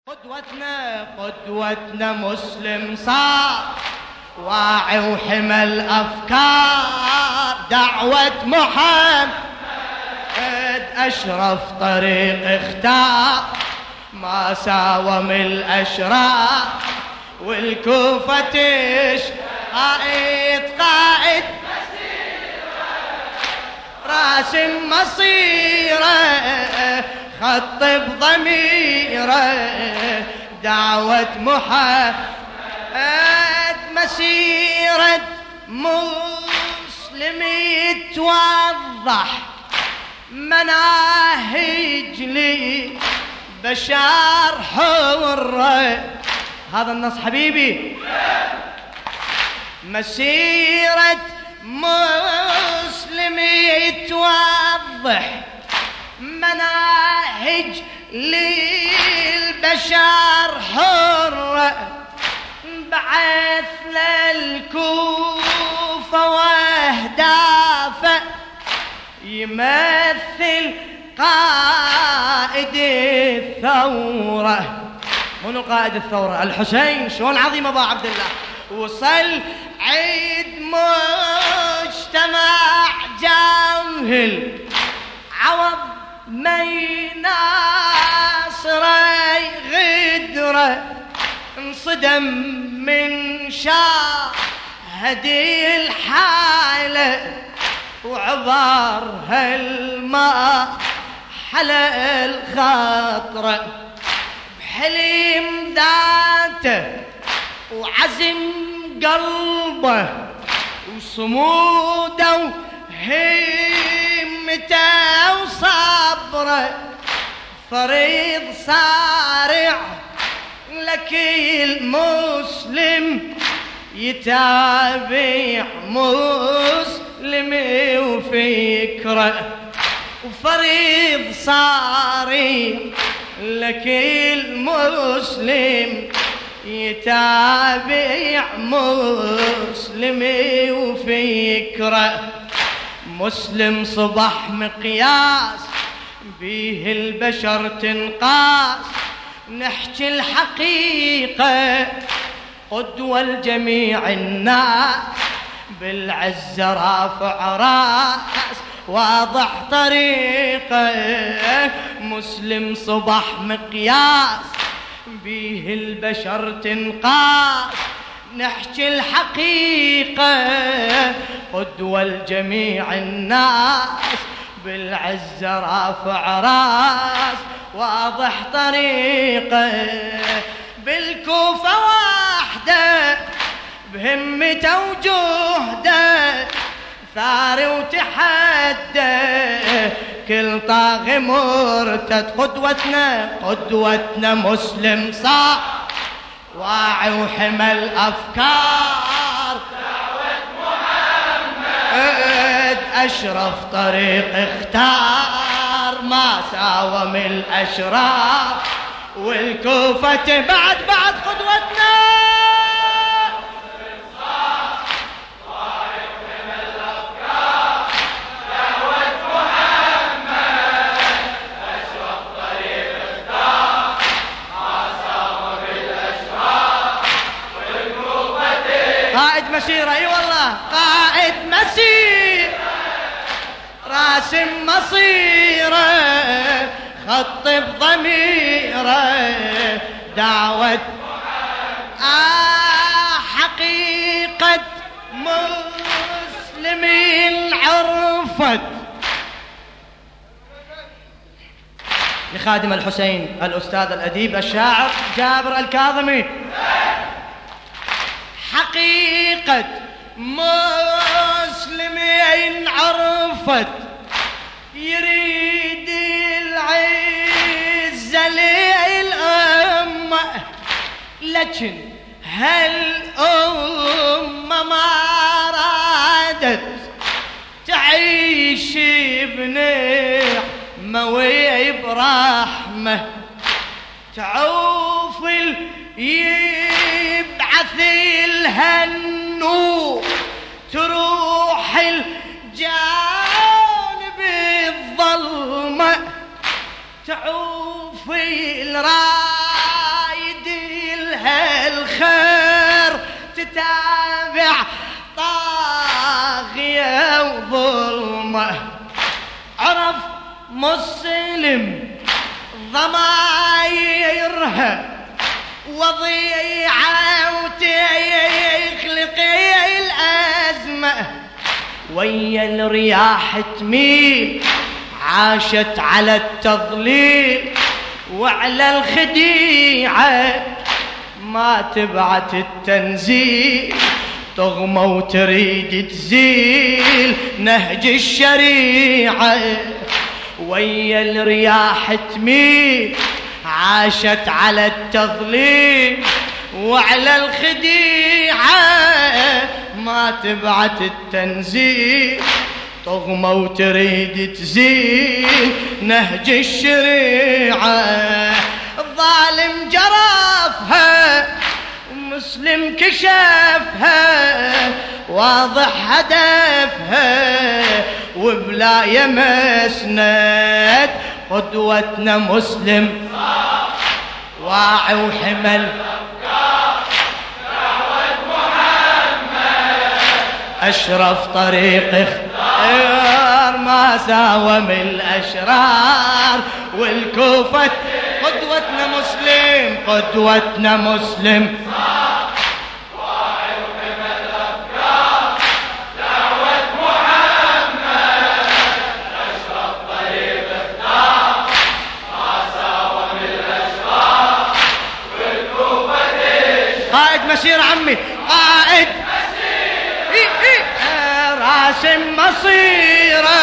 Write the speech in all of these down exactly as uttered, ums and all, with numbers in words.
قدوتنا قدوتنا مسلم صار واعي وحمل أفكار، دعوة محمد أشرف طريق اختار، ما ساوم الأشرار والكوفة تش قائد قائد راسم مصيره خط بضميره، دعوة محمد مسيرة مسلم يتوضح، مناهج لي بشار حرة. هذا النص حبيبي. مسيرة مسلم يتوضح، مناهج للبشر حرة، بعث للكوفة واهدافه يمثل قائد الثورة. منو قائد الثورة؟ الحسين. شلون عظيم ابو عبد الله. وصل عيد مجتمع جاهل، عوض ما يناصره غدره، انصدم من شاهد الحالة وعبر هالماء حلا الخاطرة، بحلم ذاته وعزم قلبه وصموده وهمته وصبره، فريض صارع لك المسلم يتابع مسلم وفكره، وفريض صارع لك المسلم يتابع مسلم وفكره. مسلم صبح مقياس بيه البشر تنقاس، نحكي الحقيقة قدوة لجميع الناس، بالعزة رافع راس واضح طريقه. مسلم صبح مقياس بيه البشر تنقاس، نحكي الحقيقة قدوة لجميع الناس، بالعزة رافع راس واضح طريقه. بالكوفة واحدة بهمته وجهده، ثاري وتحدى كل طاغي مرتد. قدوتنا قدوتنا مسلم صار واعي وحمل أفكار، دعوة محمد أشرف طريق اختار، ما ساوم الأشرار والكوفة. بعد بعد قدوتنا قائد مسيرة. اي والله قائد مسيرة راسم مصيره خط بضميره، دعوة آه حقيقة مسلمين عرفت. لخادم الحسين الأستاذ الأديب الشاعر جابر الكاظمي. حقيقة مسلمين عرفت، يريد العزة للأمة، لكن هالأمة ما رادت تعيش بنعمة وبرحمة، تعوف يبعث لها النور، تروح الجانب الظلمة، تعوف الراية تتابع طاغية وظلمة، عرف مسلم ضمايرها وضيعة وتخلق الأزمة، ويا الرياح تميل عاشت على التضليل وعلى الخديعة ما تبعت التنزيل، تغمى وتريد تزيل نهج الشريعة، ويا الرياح تميل عاشت على التضليل وعلى الخديعة ما تبعت التنزيل، تغمى وتريد تزيل نهج الشريعة، الظالم جرفها ومسلم كشفها واضح هدفها وبلا يمسند، قدوتنا مسلم واعي وحمل أشرف طريق اختار ما ساوم الأشرار، والكوفة قدوتنا مسلم قدوتنا مسلم واعي وحمل أفكار دعوة محمد، أشرف طريق اختار ما ساوم الأشرار، والكوفة قائد مسير عمي قائد راسم مصيره،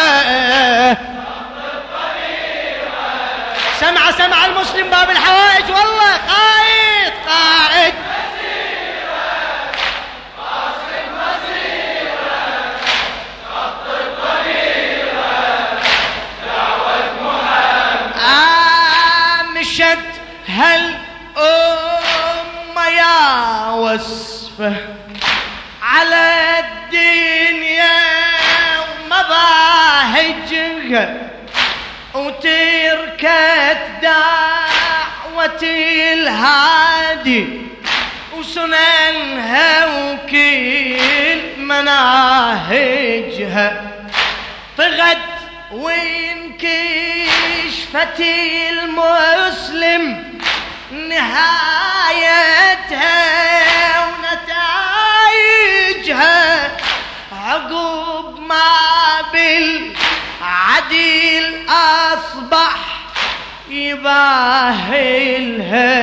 سمع سمع المسلم باب الحوائج والله قائد قائد راسم مصيره، خط الطريقه دعوة محمد، آه مشت هالأمة يا وصفه على الدنيا ومباهجها، وتركت دعوة الهادي وسننها وكل مناهجها، طغت وانكشفت المسلم نهايتها ونتائجها، عقب ما بالعديل أصبح يباهلها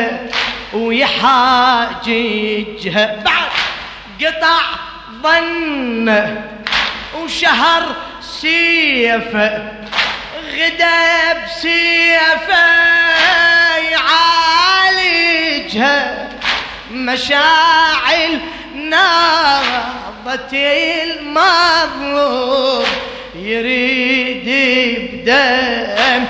ويحاججها، بعد قطع ظنه وشهر سيفه غدا بسيفه يعالجها، مشاعل نابضة المظلوم يريد بدم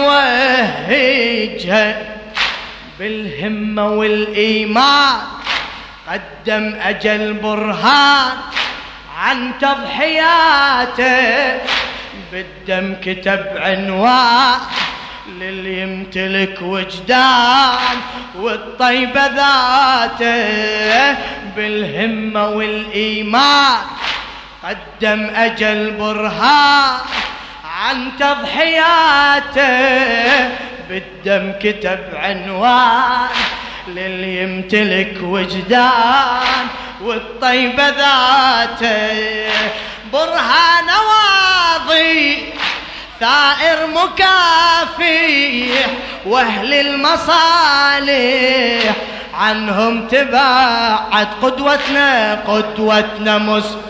يوهجها، بالهمة والإيمان قدم أجل برهان عن تضحياته، بالدم كتب عنوان للي يمتلك وجدان والطيبة ذاته، بالهمة والإيمان قدم أجل برهان عن تضحياته، بالدم كتب عنوان للي يمتلك وجدان والطيبة ذاته، برهان واضي ثائر مكافح، واهل المصالح عنهم تبعد، قدوتنا قدوتنا مسلم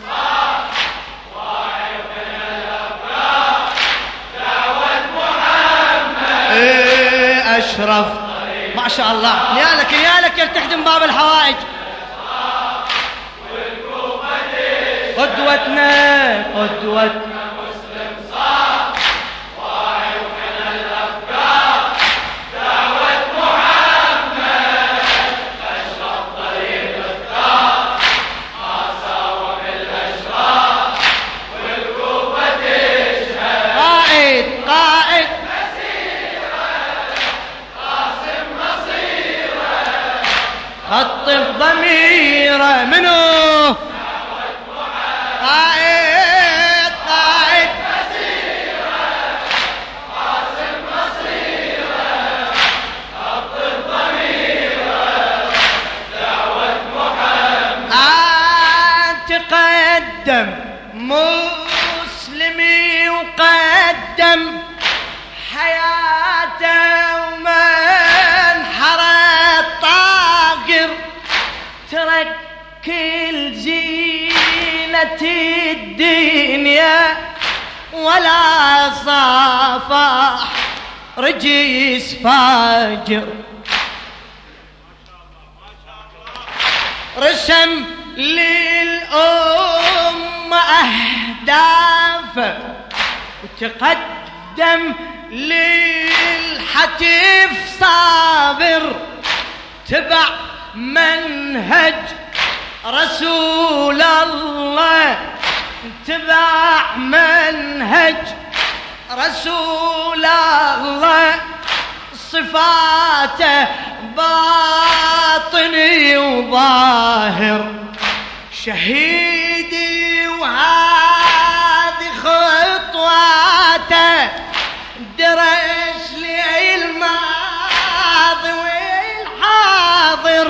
واعي وحمل الأفكار دعوة محمد، ايه أشرف ما شاء الله، نيالك نيالك يلتحدم باب الحوائج، قدوتنا قدوتنا خط الضمير مسيرة. منو؟ قائد قائد مسيرة قاسم مصيرة خط الضميرة دعوة محمد. تقدم مسلمي وقدم حياته ومن حرى الطاقر ترك كل زينة الدنيا ولا صافح رجيس فاجر. رسم للأمة أهدافه وتقدم للحتف صابر تبع منهج رسول الله تبع منهج رسول الله. صفاته باطني وظاهر شهيدي وهذه خطواته درس لي الماضي والحاضر.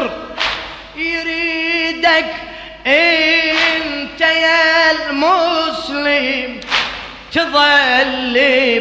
يريدك انت يا المسلم تظل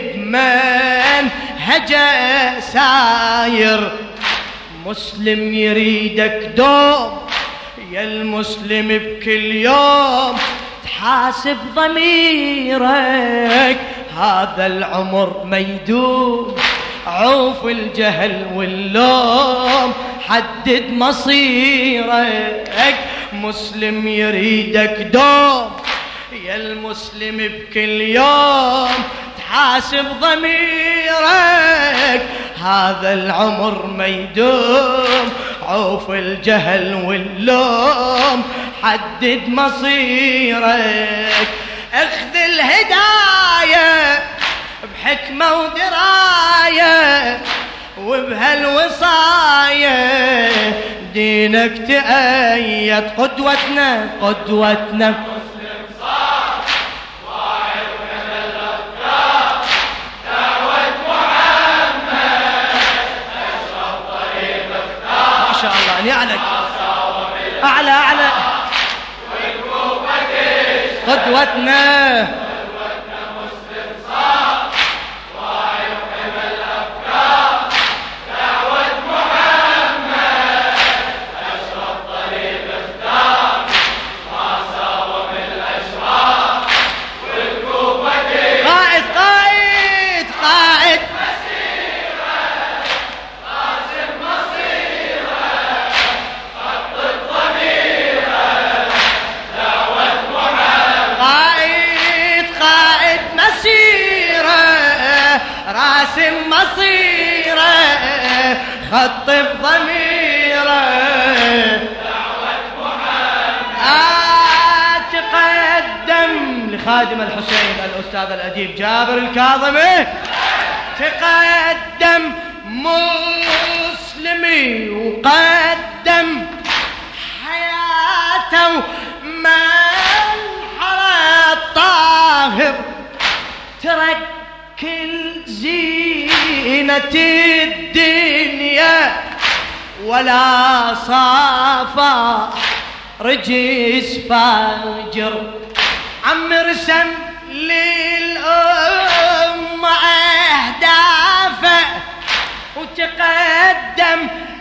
بمنهجه ساير. مسلم يريدك دوم يا المسلم بكل يوم تحاسب ضميرك. هذا العمر ما يدوم عوف الجهل واللوم حدد مصيرك. مسلم يريدك دوم يا المسلم بكل يوم تحاسب ضميرك. هذا العمر ما يدوم عوف الجهل واللوم حدد مصيرك. اخذ الهداية بحكمة ودراية وبهالوصاية دينك تأيد. قدوتنا قدوتنا مسلم صار واعي وكذا الأفكار دعوة محمد أشرف طريق اختار. ما شاء الله نعلك أعلى أعلى قدوتنا راسم مصيره خط بضميره دعوة محمد. تقدم لخادم الحسين الأستاذ الأديب جابر الكاظمي. تقدم مسلمي وقدم حياته من حرى الطاهر ترك كل زينة الدنيا ولا صافح رجس فاجر. عم رسم للأمة أهدافه وتقدم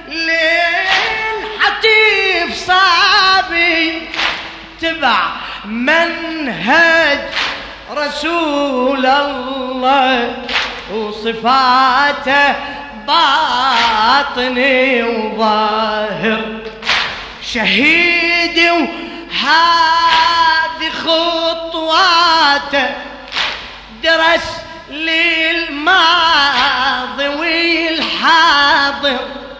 للحتيف صابي تبع منهج رسول الله وصفاته باطني وظاهر. شهيدي وهذه خطواته درس للماضي والحاضر.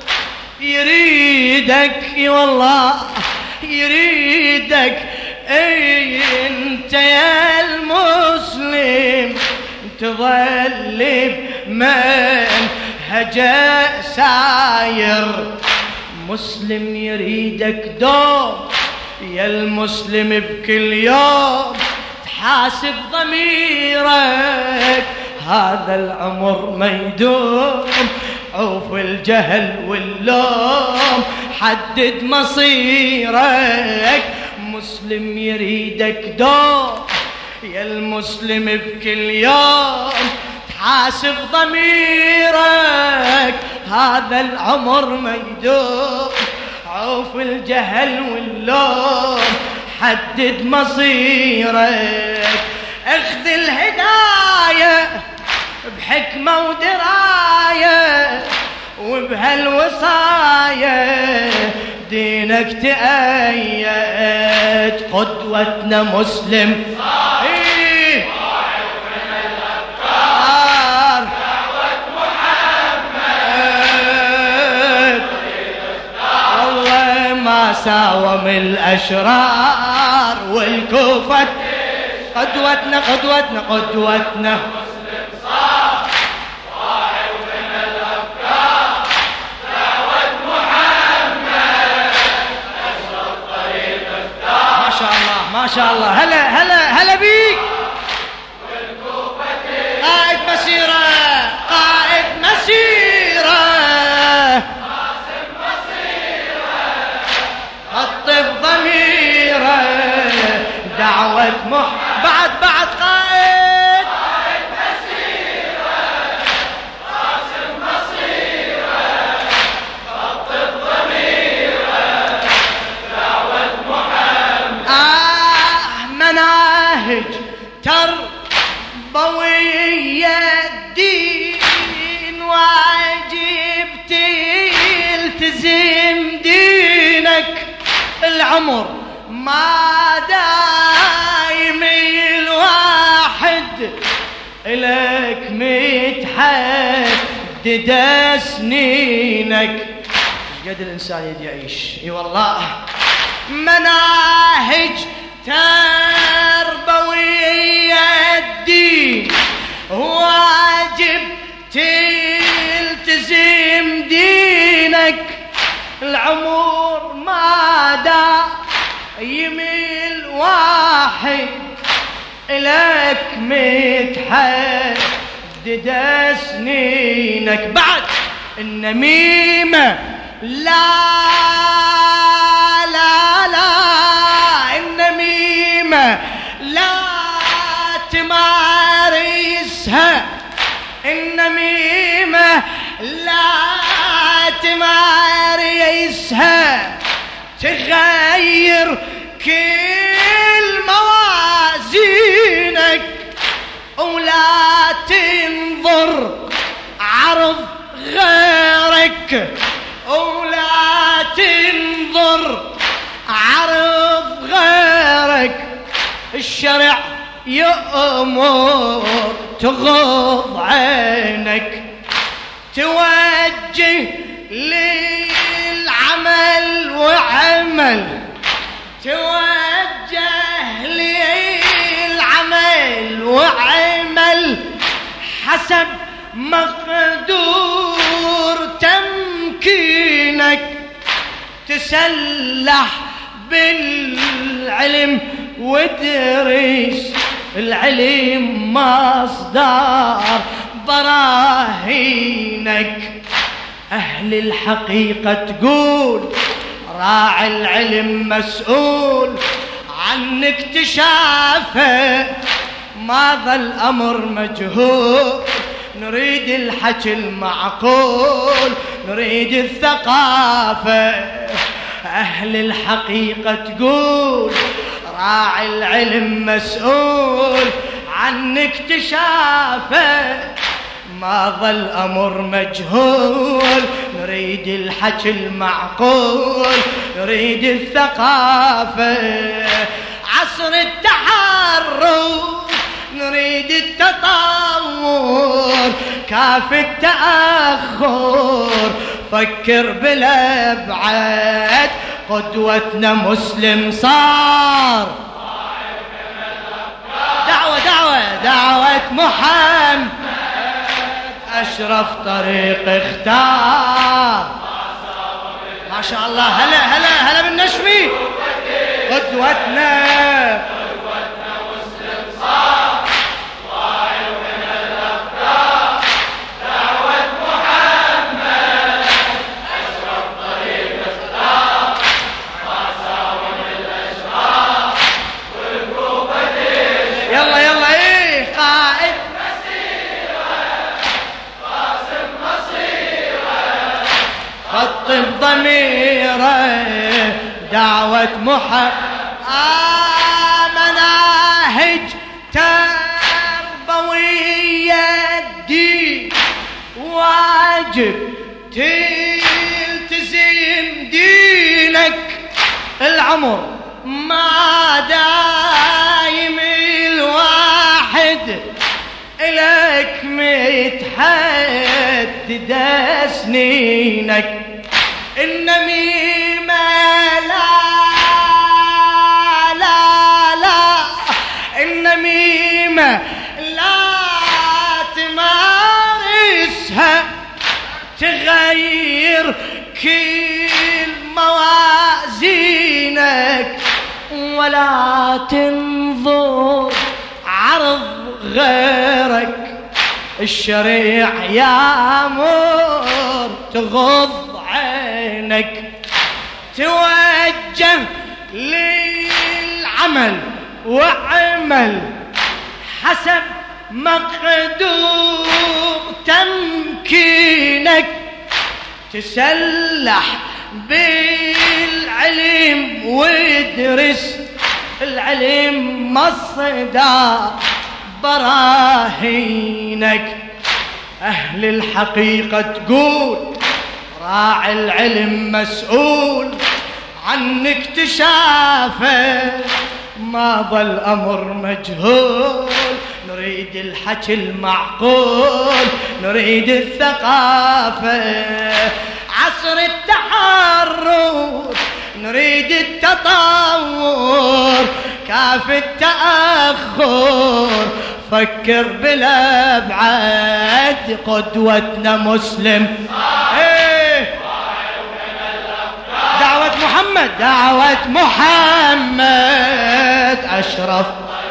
يريدك يا والله يريدك انت يا المسلم تظل بمنهجه ساير. مسلم يريدك دوم يا المسلم بكل يوم تحاسب ضميرك، هذا العمر ما يدوم، عوف الجهل واللوم حدد مصيرك، مسلم يريدك دوم. يا المسلم بكل يوم تحاسب ضميرك، هذا العمر ما يدوم، عوف الجهل واللوم حدد مصيرك، اخذ الهداية بحكمة ودراية، وبهالوصاية دينك تأيد، قدوتنا مسلم إيه الأفكار، دعوة محمد والله ما ساوم الأشرار والكوفة، قدوتنا قدوتنا قدوتنا مسلم صار واعي ومن الأفكار، دعوة محمد أشرف طريق اختار. ما شاء الله ما شاء الله، هلا هلا هلا بيك. قائد مسيرة قائد مسيرة قاسم بصيرة خط الضميرة، دعوة مح بعد بعد قائد قائد مسيرة قاسم بصيرة خط الضميرة، دعوة محمد آه مناهج تربوية الدين، واجب تلتزم دينك، العمر ما دايم الواحد إلك متحدد سنينك، قد الإنسان يدي يعيش. اي والله مناهج تربوية الدين، واجب تلتزم دينك، العمر ما دايم الواحد إلك متحدد سنينك، بعد النميمة لا لا لا، النميمة لا تمارسها، النميمة لا تمارسها، تغير كل موازينك، ولا تنظر عرض غيرك، ولا تنظر عرض غيرك، الشرع يأمر تغض عينك، توجه للعمل وعمل، توجه للعمل وعمل حسب مقدور تمكينك، تسلح بالعلم وادرس، العلم مصدر براهينك، أهل الحقيقة تقول راعي العلم مسؤول عن اكتشافه، ما ظل أمر مجهول، نريد الحكي المعقول، نريد الثقافة، أهل الحقيقة تقول راعي العلم مسؤول عن اكتشافه، ما ظل أمر مجهول، نريد الحكي المعقول، نريد الثقافة، عصر التحرر نريد التطور، كاف التأخر فكر بالأبعاد، قدوتنا مسلم صار، دعوة دعوة دعوة محمد أشرف طريق اختار. ما شاء الله، هلا هلا هلا بالنشمي، قدوتنا قدوتنا مسلم صار واعي من الأفكار دعوة محمد أشرف طريق اختار ما ساوى من الأشرار والقوة تشهد يلا يلا ايه قائد خطب ضميره دعوة محمد آه مناهج تربوية الدين واجب تلتزم دينك العمر ما دايم الواحد إلك متحددة سنينك النميمة لا لا لا النميمة لا تمارسها تغير كل موازينك ولا تنظر عرض غيرك الشريع يامر تغض عينك توجه للعمل وعمل حسب مقدور تمكينك تسلح بالعلم وادرس العلم مصدر براهينك أهل الحقيقة تقول راعي العلم مسؤول عن اكتشافه ما ظل أمر مجهول نريد الحكي المعقول نريد الثقافة عصر التحرر نريد التطور كاف التأخر فكر بالأبعاد قدوتنا مسلم ايه دعوة محمد دعوة محمد أشرف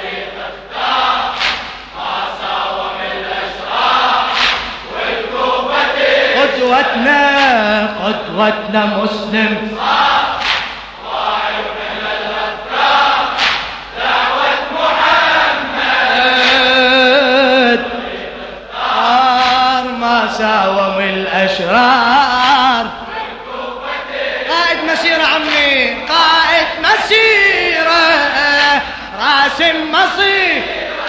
قدوتنا قدوتنا مسلم ساوم الأشرار قائد مسيرة عمي قائد مسيرة راسم مصير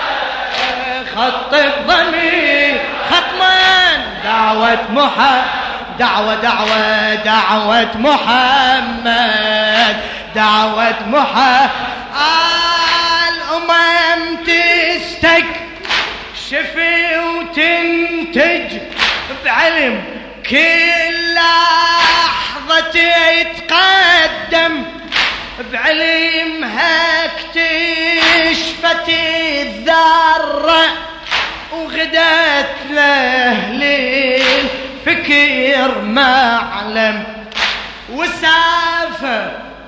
خط الضمير ختمان دعوة محمد دعوة دعوة دعوة محمد دعوة محمد الأمم تستكشف وتنتج بعلم كل لحظة يتقدم بعلمها اكتشفت الذرة وغدت له للفكر معلم وسافة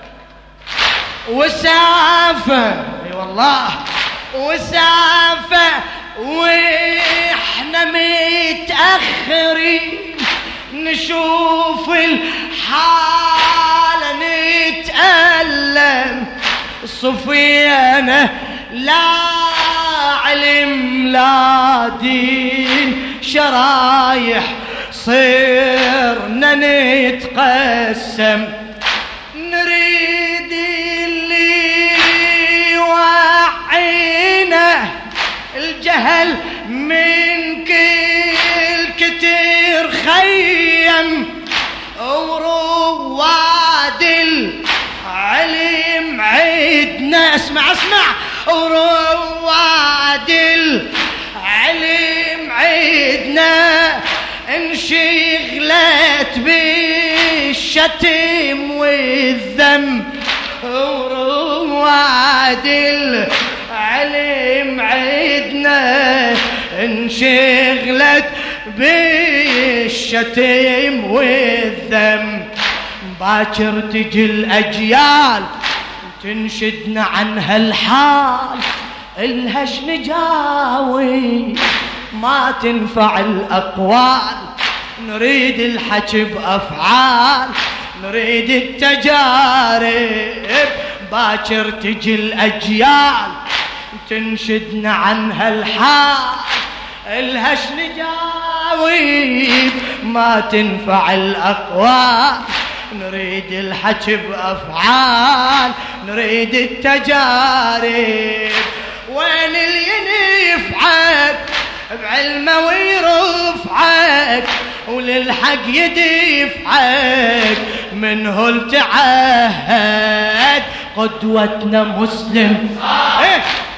وسافة اي والله وسافة واحنا متأخرين نشوف الحالة نتألم صفيانة لا علم لا دين شرايح صرنا نتقسم نريد اللي يوعينا الجهل من كل كتير خيم ورواد العلم عيدنا اسمع اسمع ورواد العلم عيدنا انشغلت بالشتم والذم ورواد العلم عيدنا انشغلت بالشتم والذم باكر تجي الأجيال تنشدنا عن هالحال الهش نجاوي، ما تنفع الأقوال نريد الحكي بأفعال، نريد التجارب باكر تجي الأجيال. تنشدنا عن هالحال الهش نجاوب، ما تنفع الأقوال نريد الحكي بأفعال، نريد التجارب. وين اللي ينفعك بعلمه ويرفعك وللحق يدفعك، منه التعهد قدوتنا مسلم إيه؟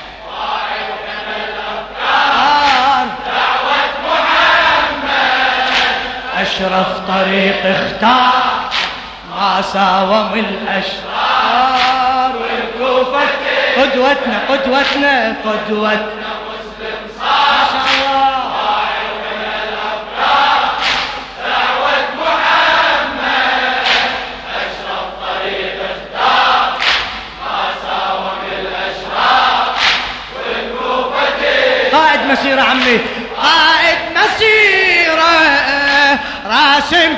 دعوة محمد أشرف طريق اختار ما ساوم الأشرار، والكوفة قدوتنا قدوتنا قدوتنا مسلم صار ما شاء الله. ضاعوا من الأفكار دعوة محمد أشرف طريق اختار ما ساوم الأشرار والكوفة قائد مسيرة عمي، قائد مسيرة راسم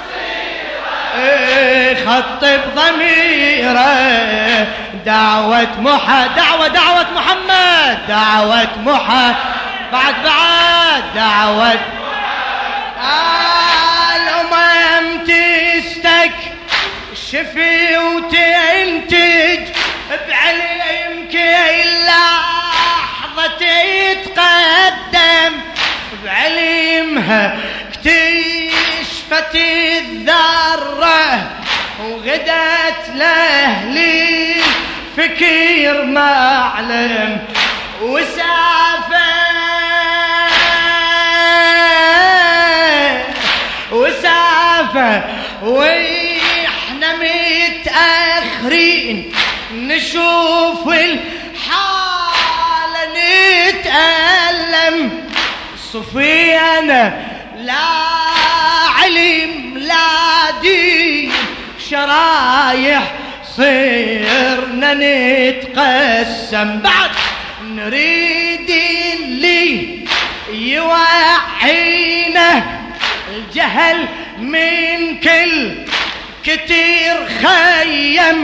خطب ضميره، دعوة محمد دعوة دعوة محمد دعوة محمد بعد بعد دعوة الأمم تستك شفي وتنتج بعلم كل لحظة تتقدم، بعلمها اكتشفت الذرة وغدت لأهلي فكير معلم وسافر وسافر واحنا متأخرين نشوف الحالة نتألم. صفينا لا علم لا دين شرايح صرنا نتقسم، بعد نريد اللي يوعينا الجهل من كل كتير خيم،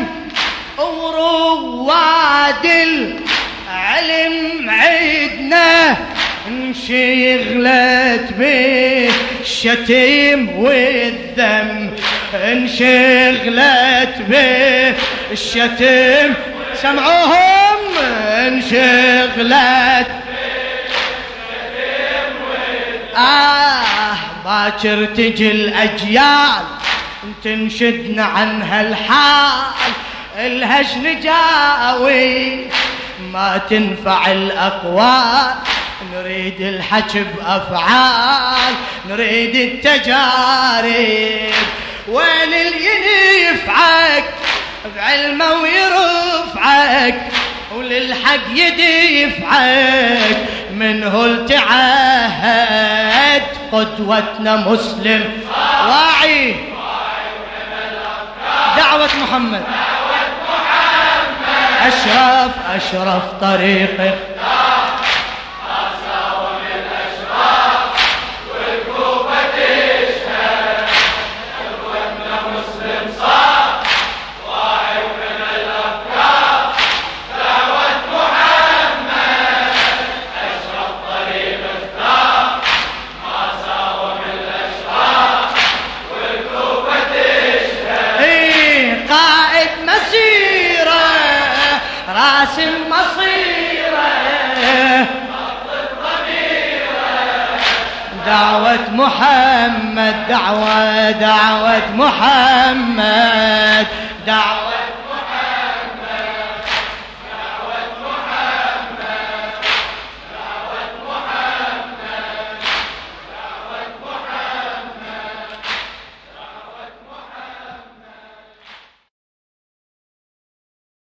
ورواد العلم عدنا انشغلت بالشتيم والذم، انشغلت بالشتيم سمعوهم انشغلت بالشتيم والذم. آه باكر تجي الأجيال تنشدنا عن هالحال الهش نجاوي، ما تنفع الأقوال نريد الحكي بأفعال، نريد التجارب. وين اللي ينفعك بعلمه ويرفعك وللحق يدفعك، منه التعهد قدوتنا مسلم واعي. دعوة محمد أشرف أشرف طريقه راسم مصيره دعوة محمد دعوة دعوة محمد دعوة